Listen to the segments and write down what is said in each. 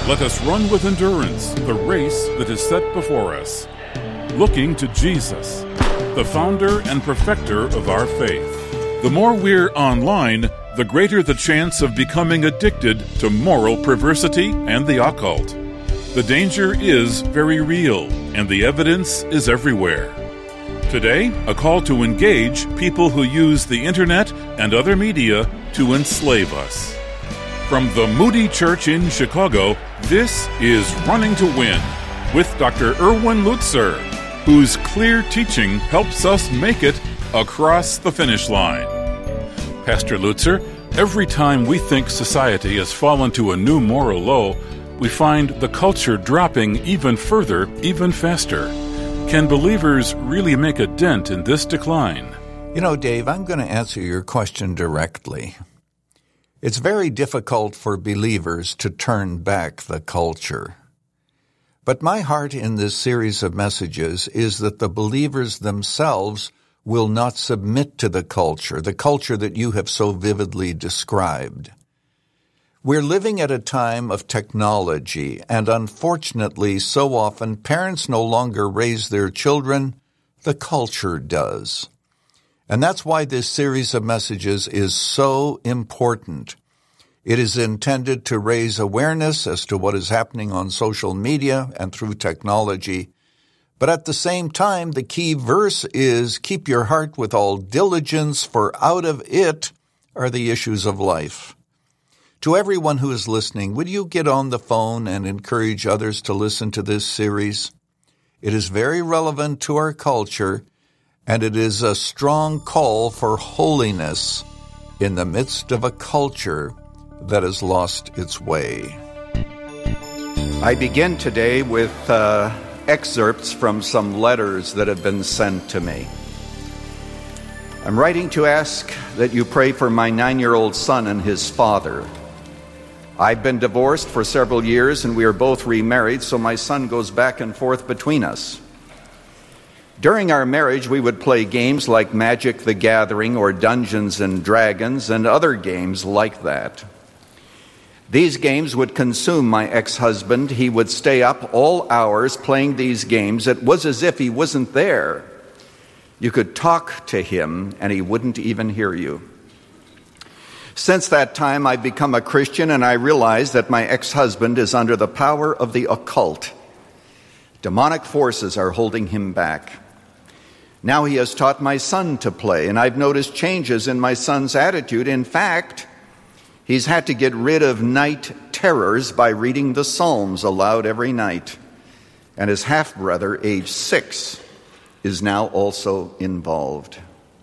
Let us run with endurance the race that is set before us, looking to Jesus, the founder and perfecter of our faith. The more we're online, the greater the chance of becoming addicted to moral perversity and the occult. The danger is very real, and the evidence is everywhere. Today, a call to engage people who use the internet and other media to enslave us. From the Moody Church in Chicago, this is Running to Win with Dr. Erwin Lutzer, whose clear teaching helps us make it across the finish line. Pastor Lutzer, every time we think society has fallen to a new moral low, we find the culture dropping even further, even faster. Can believers really make a dent in this decline? You know, Dave, I'm going to answer your question directly. It's very difficult for believers to turn back the culture. But my heart in this series of messages is that the believers themselves will not submit to the culture that you have so vividly described. We're living at a time of technology, and unfortunately, so often parents no longer raise their children, the culture does. And that's why this series of messages is so important. It is intended to raise awareness as to what is happening on social media and through technology. But at the same time, the key verse is, keep your heart with all diligence, for out of it are the issues of life. To everyone who is listening, would you get on the phone and encourage others to listen to this series? It is very relevant to our culture, and it is a strong call for holiness in the midst of a culture that has lost its way. I begin today with excerpts from some letters that have been sent to me. I'm writing to ask that you pray for my 9-year-old son and his father. I've been divorced for several years and we are both remarried, so my son goes back and forth between us. During our marriage, we would play games like Magic the Gathering or Dungeons and Dragons and other games like that. These games would consume my ex-husband. He would stay up all hours playing these games. It was as if he wasn't there. You could talk to him and he wouldn't even hear you. Since that time, I've become a Christian and I realize that my ex-husband is under the power of the occult. Demonic forces are holding him back. Now he has taught my son to play, and I've noticed changes in my son's attitude. In fact, he's had to get rid of night terrors by reading the Psalms aloud every night. And his half-brother, age 6, is now also involved.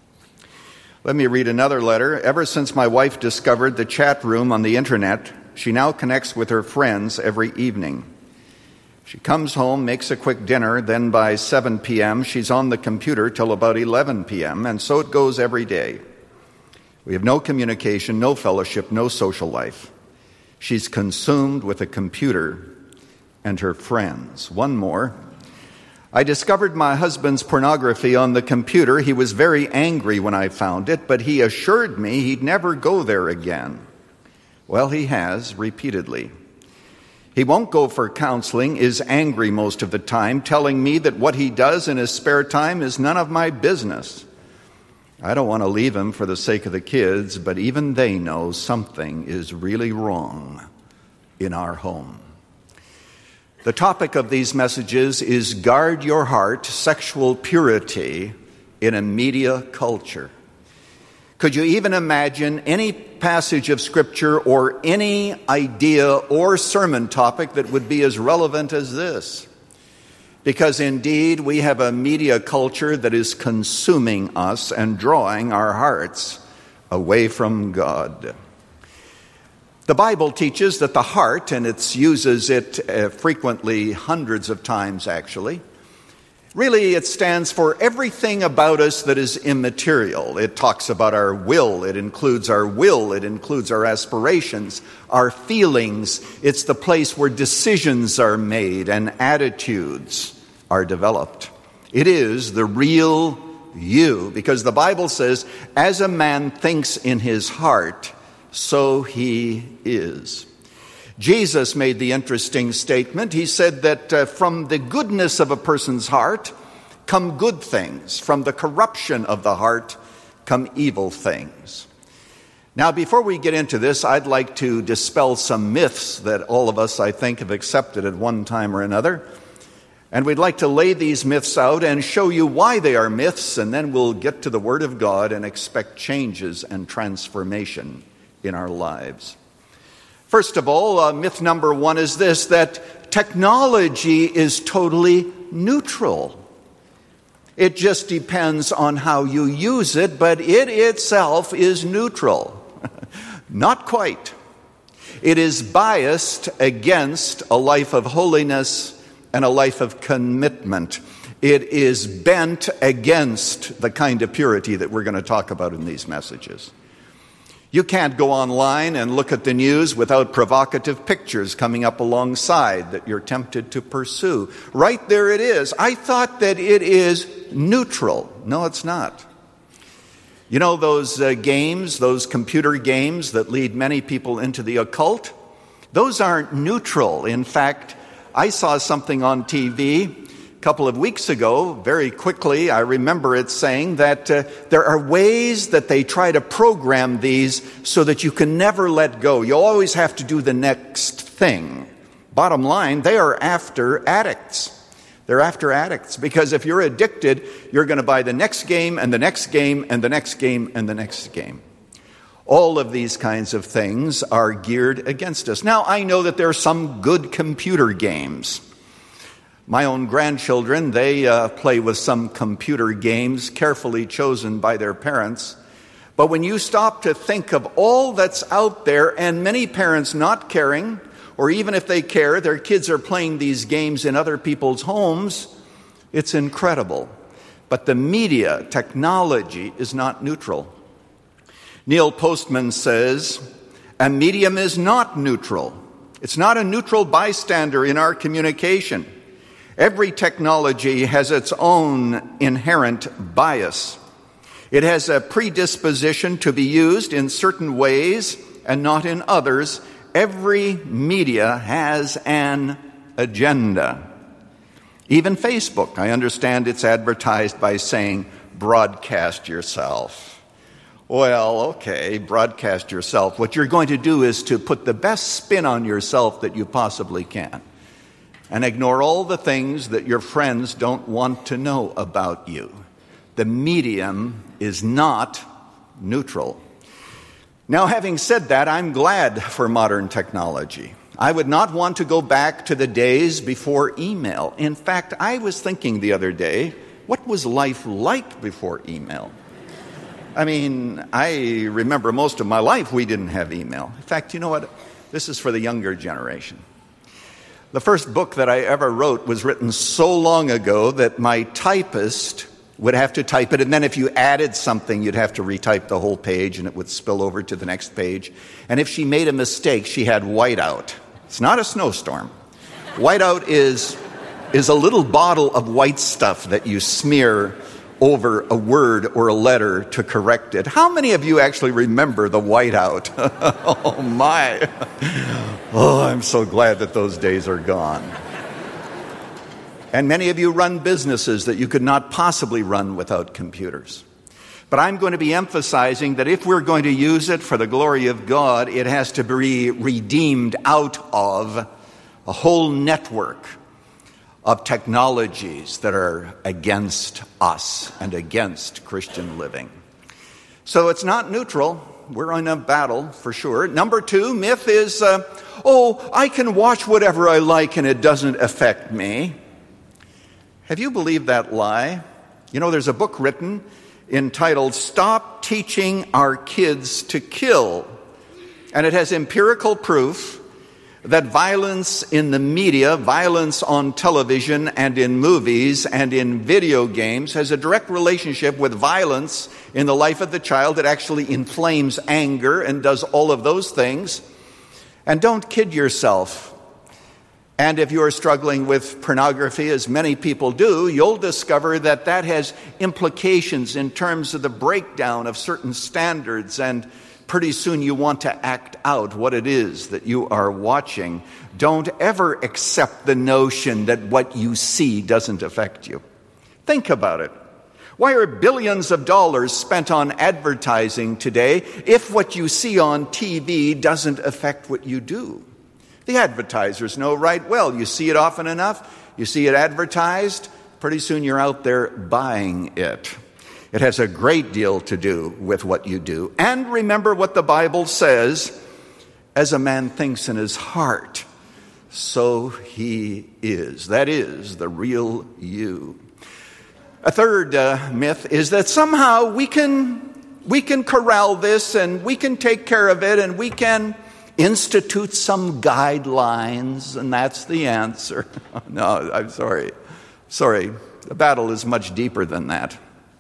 Let me read another letter. Ever since my wife discovered the chat room on the internet, she now connects with her friends every evening. She comes home, makes a quick dinner, then by 7 p.m. she's on the computer till about 11 p.m., and so it goes every day. We have no communication, no fellowship, no social life. She's consumed with a computer and her friends. One more. I discovered my husband's pornography on the computer. He was very angry when I found it, but he assured me he'd never go there again. Well, he has, repeatedly. He won't go for counseling, is angry most of the time, telling me that what he does in his spare time is none of my business. I don't want to leave him for the sake of the kids, but even they know something is really wrong in our home. The topic of these messages is Guard Your Heart, Sexual Purity in a Media Culture. Could you even imagine any passage of Scripture or any idea or sermon topic that would be as relevant as this? Because indeed, we have a media culture that is consuming us and drawing our hearts away from God. The Bible teaches that the heart, and it uses it frequently, hundreds of times actually, really, it stands for everything about us that is immaterial. It talks about our will. It includes our will. It includes our aspirations, our feelings. It's the place where decisions are made and attitudes are developed. It is the real you, because the Bible says, as a man thinks in his heart, so he is. Jesus made the interesting statement. He said that from the goodness of a person's heart come good things. From the corruption of the heart come evil things. Now, before we get into this, I'd like to dispel some myths that all of us, I think, have accepted at one time or another. And we'd like to lay these myths out and show you why they are myths, and then we'll get to the Word of God and expect changes and transformation in our lives. First of all, myth number one is this, that technology is totally neutral. It just depends on how you use it, but it itself is neutral. Not quite. It is biased against a life of holiness and a life of commitment. It is bent against the kind of purity that we're going to talk about in these messages. You can't go online and look at the news without provocative pictures coming up alongside that you're tempted to pursue. Right there it is. I thought that it is neutral. No, it's not. You know those games, those computer games that lead many people into the occult? Those aren't neutral. In fact, I saw something on TV a couple of weeks ago, very quickly. I remember it saying that there are ways that they try to program these so that you can never let go. You always have to do the next thing. Bottom line, they are after addicts. They're after addicts because if you're addicted, you're going to buy the next game and the next game and the next game and the next game. All of these kinds of things are geared against us. Now, I know that there are some good computer games. My own grandchildren, they play with some computer games carefully chosen by their parents. But when you stop to think of all that's out there, and many parents not caring, or even if they care, their kids are playing these games in other people's homes, it's incredible. But the media, technology, is not neutral. Neil Postman says, a medium is not neutral. It's not a neutral bystander in our communication. Every technology has its own inherent bias. It has a predisposition to be used in certain ways and not in others. Every media has an agenda. Even Facebook, I understand it's advertised by saying, broadcast yourself. Well, okay, broadcast yourself. What you're going to do is to put the best spin on yourself that you possibly can. And ignore all the things that your friends don't want to know about you. The medium is not neutral. Now, having said that, I'm glad for modern technology. I would not want to go back to the days before email. In fact, I was thinking the other day, what was life like before email? I mean, I remember most of my life we didn't have email. In fact, you know what? This is for the younger generation. The first book that I ever wrote was written so long ago that my typist would have to type it, and then if you added something, you'd have to retype the whole page, and it would spill over to the next page. And if she made a mistake, she had whiteout. It's not a snowstorm. Whiteout is a little bottle of white stuff that you smear over a word or a letter to correct it. How many of you actually remember the whiteout? Oh, my. Oh, I'm so glad that those days are gone. And many of you run businesses that you could not possibly run without computers. But I'm going to be emphasizing that if we're going to use it for the glory of God, it has to be redeemed out of a whole network of technologies that are against us and against Christian living. So it's not neutral. We're in a battle for sure. Number two, myth is, I can watch whatever I like and it doesn't affect me. Have you believed that lie? You know, there's a book written entitled Stop Teaching Our Kids to Kill. And it has empirical proof that violence in the media, violence on television and in movies and in video games has a direct relationship with violence in the life of the child. It actually inflames anger and does all of those things. And don't kid yourself. And if you're struggling with pornography, as many people do, you'll discover that that has implications in terms of the breakdown of certain standards and Pretty soon you want to act out what it is that you are watching. Don't ever accept the notion that what you see doesn't affect you. Think about it. Why are billions of dollars spent on advertising today if what you see on TV doesn't affect what you do? The advertisers know right well. You see it often enough, you see it advertised, pretty soon you're out there buying it. It has a great deal to do with what you do. And remember what the Bible says, as a man thinks in his heart, so he is. That is the real you. A third myth is that somehow we can corral this and we can take care of it and we can institute some guidelines and that's the answer. No, I'm sorry. Sorry, the battle is much deeper than that.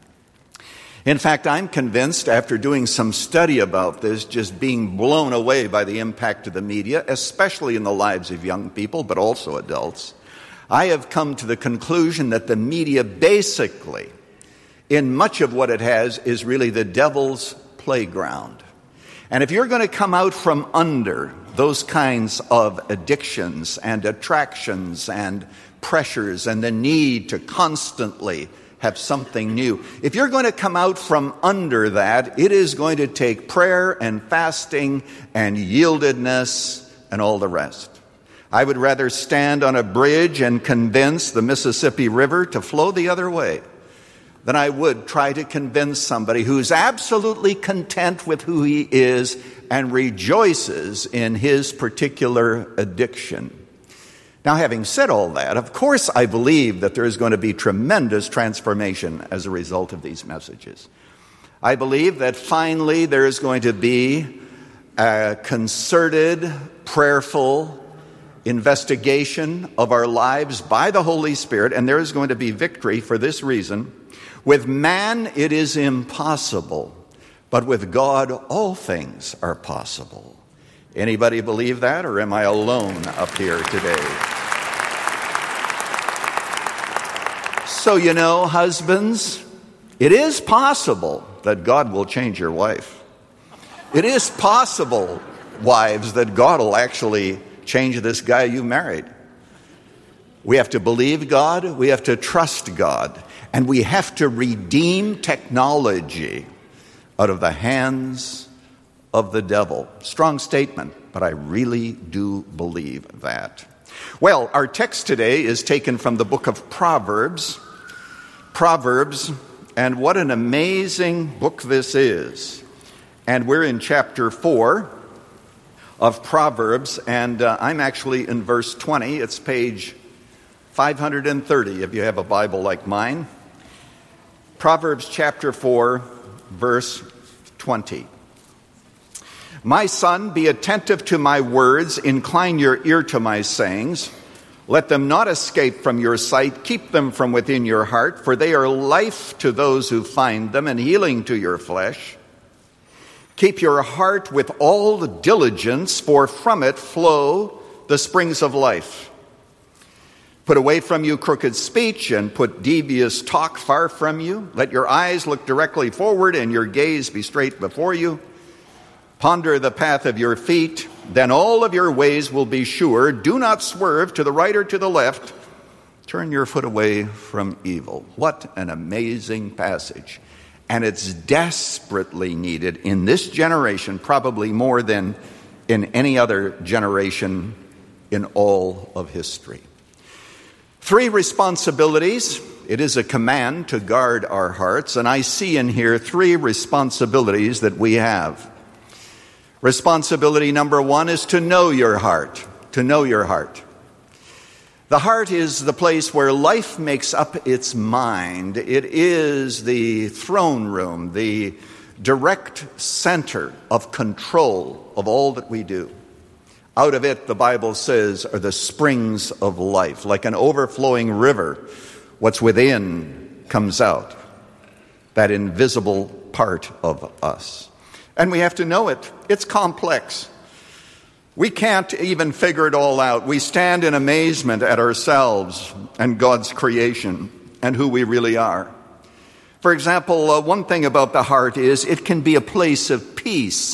In fact, I'm convinced after doing some study about this, just being blown away by the impact of the media, especially in the lives of young people, but also adults, I have come to the conclusion that the media basically, in much of what it has, is really the devil's playground. And if you're going to come out from under those kinds of addictions and attractions and pressures and the need to constantly have something new, if you're going to come out from under that, it is going to take prayer and fasting and yieldedness and all the rest. I would rather stand on a bridge and convince the Mississippi River to flow the other way than I would try to convince somebody who's absolutely content with who he is and rejoices in his particular addiction. Now, having said all that, of course I believe that there is going to be tremendous transformation as a result of these messages. I believe that finally there is going to be a concerted, prayerful investigation of our lives by the Holy Spirit, and there is going to be victory for this reason. With man it is impossible, but with God all things are possible. Anybody believe that, or am I alone up here today? So, husbands, it is possible that God will change your wife. It is possible, wives, that God will actually change this guy you married. We have to believe God, we have to trust God, and we have to redeem technology out of the hands of the devil. Strong statement, but I really do believe that. Well, our text today is taken from the book of Proverbs. Proverbs, and what an amazing book this is. And we're in chapter 4 of Proverbs, and I'm actually in verse 20. It's page 530 if you have a Bible like mine. Proverbs chapter 4, verse 20. My son, be attentive to my words, incline your ear to my sayings. Let them not escape from your sight, keep them from within your heart, for they are life to those who find them and healing to your flesh. Keep your heart with all diligence, for from it flow the springs of life. Put away from you crooked speech and put devious talk far from you. Let your eyes look directly forward and your gaze be straight before you. Ponder the path of your feet, then all of your ways will be sure. Do not swerve to the right or to the left. Turn your foot away from evil. What an amazing passage. And it's desperately needed in this generation, probably more than in any other generation in all of history. 3 responsibilities. It is a command to guard our hearts, and I see in here 3 responsibilities that we have. Responsibility number 1 is to know your heart. To know your heart. The heart is the place where life makes up its mind. It is the throne room, the direct center of control of all that we do. Out of it, the Bible says, are the springs of life. Like an overflowing river, what's within comes out. That invisible part of us. And we have to know it. It's complex. We can't even figure it all out. We stand in amazement at ourselves and God's creation and who we really are. For example, one thing about the heart is it can be a place of peace.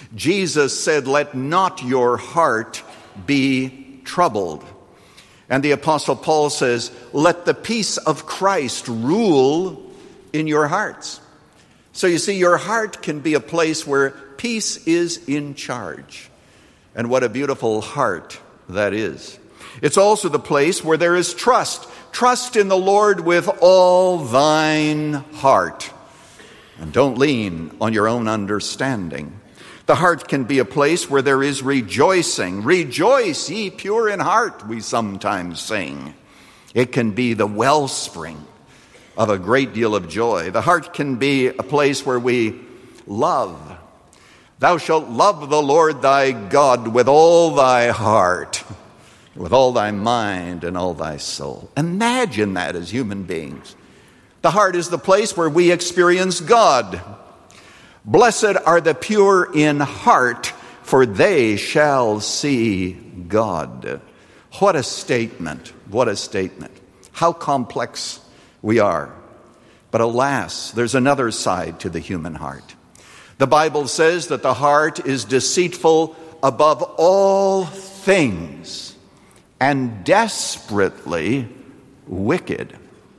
Jesus said, "Let not your heart be troubled." And the Apostle Paul says, "Let the peace of Christ rule in your hearts." So you see, your heart can be a place where peace is in charge. And what a beautiful heart that is. It's also the place where there is trust. Trust in the Lord with all thine heart. And don't lean on your own understanding. The heart can be a place where there is rejoicing. Rejoice, ye pure in heart, we sometimes sing. It can be the wellspring of a great deal of joy. The heart can be a place where we love. Thou shalt love the Lord thy God with all thy heart, with all thy mind and all thy soul. Imagine that as human beings. The heart is the place where we experience God. Blessed are the pure in heart, for they shall see God. What a statement. What a statement. How complex we are. But alas, there's another side to the human heart. The Bible says that the heart is deceitful above all things and desperately wicked.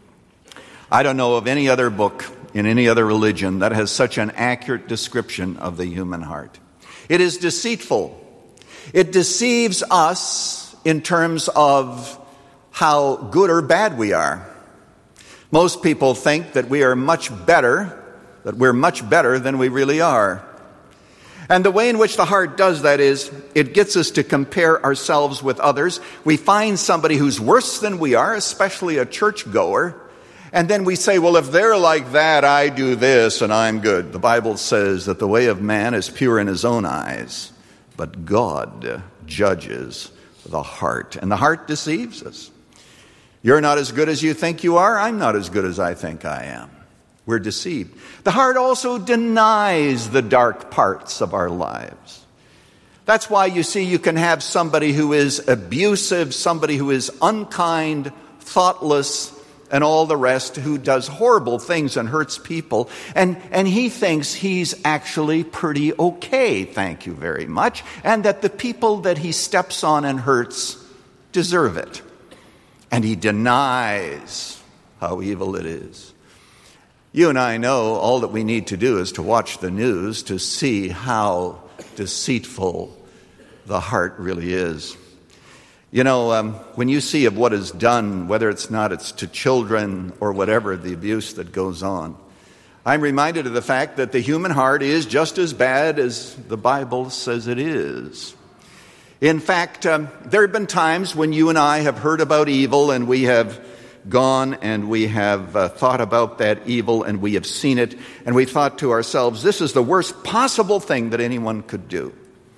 I don't know of any other book in any other religion that has such an accurate description of the human heart. It is deceitful. It deceives us in terms of how good or bad we are. Most people think that we're much better than we really are. And the way in which the heart does that is it gets us to compare ourselves with others. We find somebody who's worse than we are, especially a churchgoer, and then we say, well, if they're like that, I do this and I'm good. The Bible says that the way of man is pure in his own eyes, but God judges the heart, and the heart deceives us. You're not as good as you think you are. I'm not as good as I think I am. We're deceived. The heart also denies the dark parts of our lives. That's why you see you can have somebody who is abusive, somebody who is unkind, thoughtless, and all the rest, who does horrible things and hurts people. And he thinks he's actually pretty okay, thank you very much, and that the people that he steps on and hurts deserve it. And he denies how evil it is. You and I know all that we need to do is to watch the news to see how deceitful the heart really is. You know, when you see of what is done, whether it's to children or whatever, the abuse that goes on, I'm reminded of the fact that the human heart is just as bad as the Bible says it is. In fact, there have been times when you and I have heard about evil and we have gone and we have thought about that evil and we have seen it and we thought to ourselves, this is the worst possible thing that anyone could do.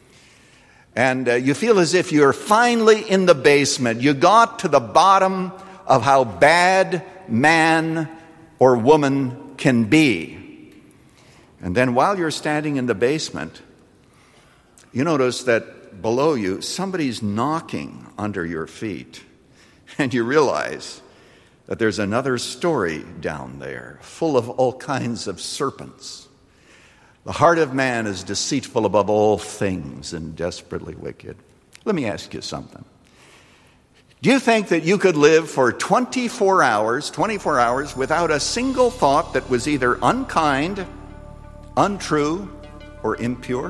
And you feel as if you're finally in the basement. You got to the bottom of how bad man or woman can be. And then while you're standing in the basement, you notice that below you, somebody's knocking under your feet. And you realize that there's another story down there, full of all kinds of serpents. The heart of man is deceitful above all things and desperately wicked. Let me ask you something. Do you think that you could live for 24 hours without a single thought that was either unkind, untrue, or impure?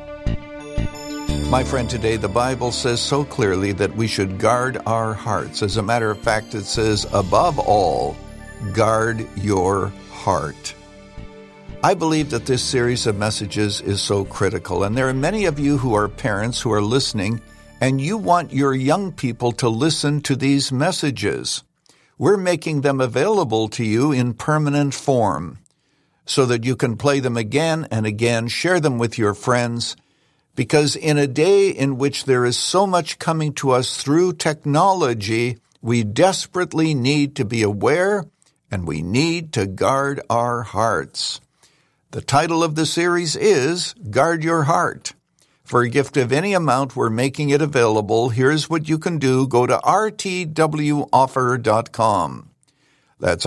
My friend, today the Bible says so clearly that we should guard our hearts. As a matter of fact, it says, above all, guard your heart. I believe that this series of messages is so critical, and there are many of you who are parents who are listening, and you want your young people to listen to these messages. We're making them available to you in permanent form so that you can play them again and again, share them with your friends, because in a day in which there is so much coming to us through technology, we desperately need to be aware and we need to guard our hearts. The title of the series is Guard Your Heart. For a gift of any amount, we're making it available. Here's what you can do. Go to rtwoffer.com. That's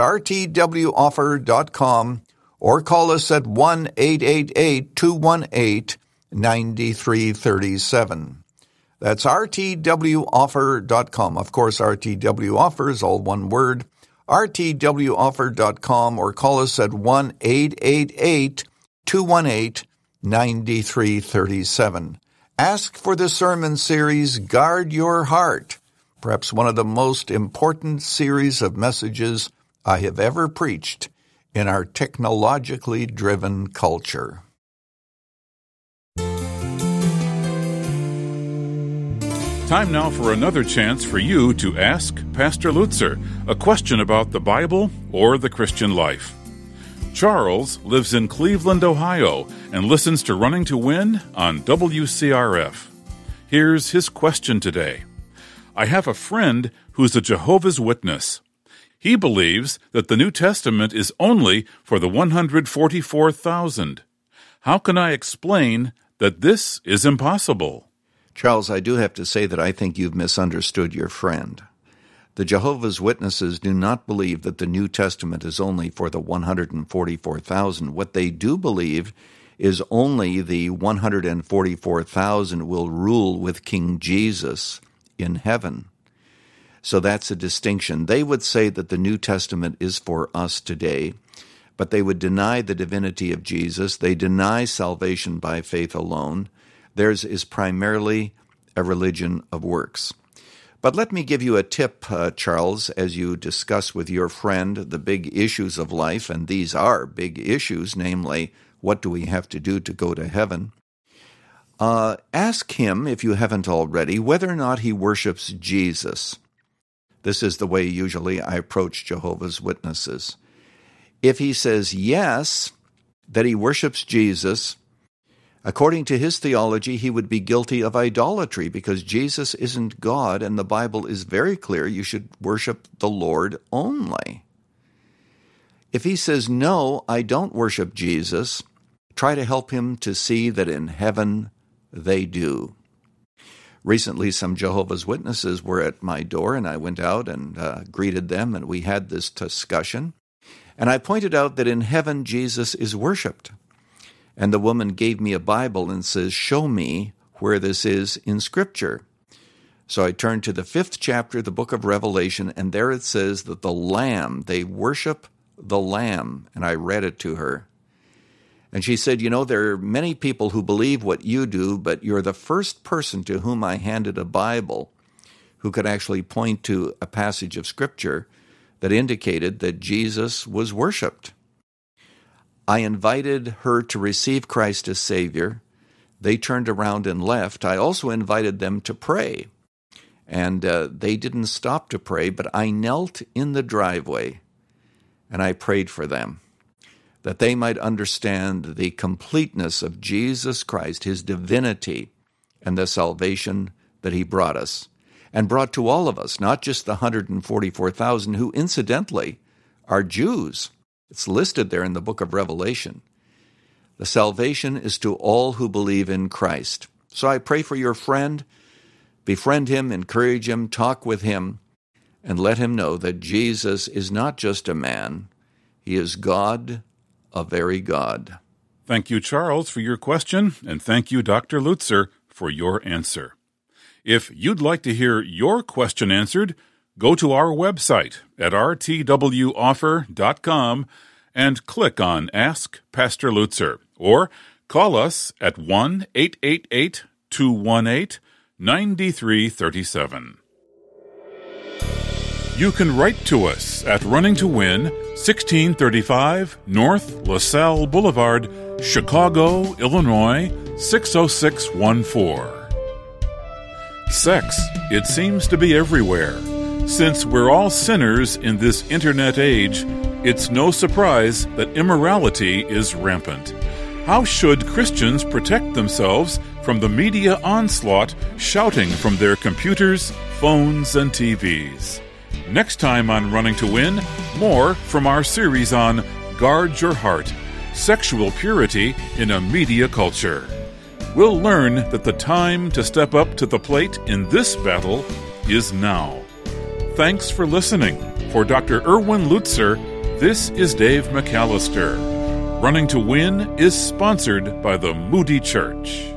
rtwoffer.com, or call us at 1-888-218 9337. That's rtwoffer.com. Of course, RTW Offer is all one word. rtwoffer.com, or call us at 1-888-218-9337. Ask for the sermon series, Guard Your Heart, perhaps one of the most important series of messages I have ever preached in our technologically driven culture. Time now for another chance for you to ask Pastor Lutzer a question about the Bible or the Christian life. Charles lives in Cleveland, Ohio, and listens to Running to Win on WCRF. Here's his question today. I have a friend who's a Jehovah's Witness. He believes that the New Testament is only for the 144,000. How can I explain that this is impossible? Charles, I do have to say that I think you've misunderstood your friend. The Jehovah's Witnesses do not believe that the New Testament is only for the 144,000. What they do believe is only the 144,000 will rule with King Jesus in heaven. So that's a distinction. They would say that the New Testament is for us today, but they would deny the divinity of Jesus. They deny salvation by faith alone. Theirs is primarily a religion of works. But let me give you a tip, Charles, as you discuss with your friend the big issues of life, and these are big issues, namely, what do we have to do to go to heaven? Ask him, if you haven't already, whether or not he worships Jesus. This is the way usually I approach Jehovah's Witnesses. If he says yes, that he worships Jesus, according to his theology, he would be guilty of idolatry because Jesus isn't God, and the Bible is very clear you should worship the Lord only. If he says, no, I don't worship Jesus, try to help him to see that in heaven they do. Recently, some Jehovah's Witnesses were at my door, and I went out and greeted them, and we had this discussion. And I pointed out that in heaven Jesus is worshipped. And the woman gave me a Bible and says, show me where this is in Scripture. So I turned to the 5th chapter of the book of Revelation, and there it says that the Lamb, they worship the Lamb. And I read it to her. And she said, there are many people who believe what you do, but you're the first person to whom I handed a Bible who could actually point to a passage of Scripture that indicated that Jesus was worshipped. I invited her to receive Christ as Savior. They turned around and left. I also invited them to pray. And they didn't stop to pray, but I knelt in the driveway and I prayed for them, that they might understand the completeness of Jesus Christ, his divinity, and the salvation that he brought us, and brought to all of us, not just the 144,000 who incidentally are Jews. It's listed there in the book of Revelation. The salvation is to all who believe in Christ. So I pray for your friend, befriend him, encourage him, talk with him, and let him know that Jesus is not just a man, he is God, a very God. Thank you, Charles, for your question, and thank you, Dr. Lutzer, for your answer. If you'd like to hear your question answered, go to our website at rtwoffer.com and click on Ask Pastor Lutzer, or call us at 1-888-218-9337. You can write to us at Running to Win, 1635 North LaSalle Boulevard, Chicago, Illinois, 60614. Sex, it seems to be everywhere. Since we're all sinners in this internet age, it's no surprise that immorality is rampant. How should Christians protect themselves from the media onslaught shouting from their computers, phones, and TVs? Next time on Running to Win, more from our series on Guard Your Heart, Sexual Purity in a Media Culture. We'll learn that the time to step up to the plate in this battle is now. Thanks for listening. For Dr. Erwin Lutzer, this is Dave McAllister. Running to Win is sponsored by the Moody Church.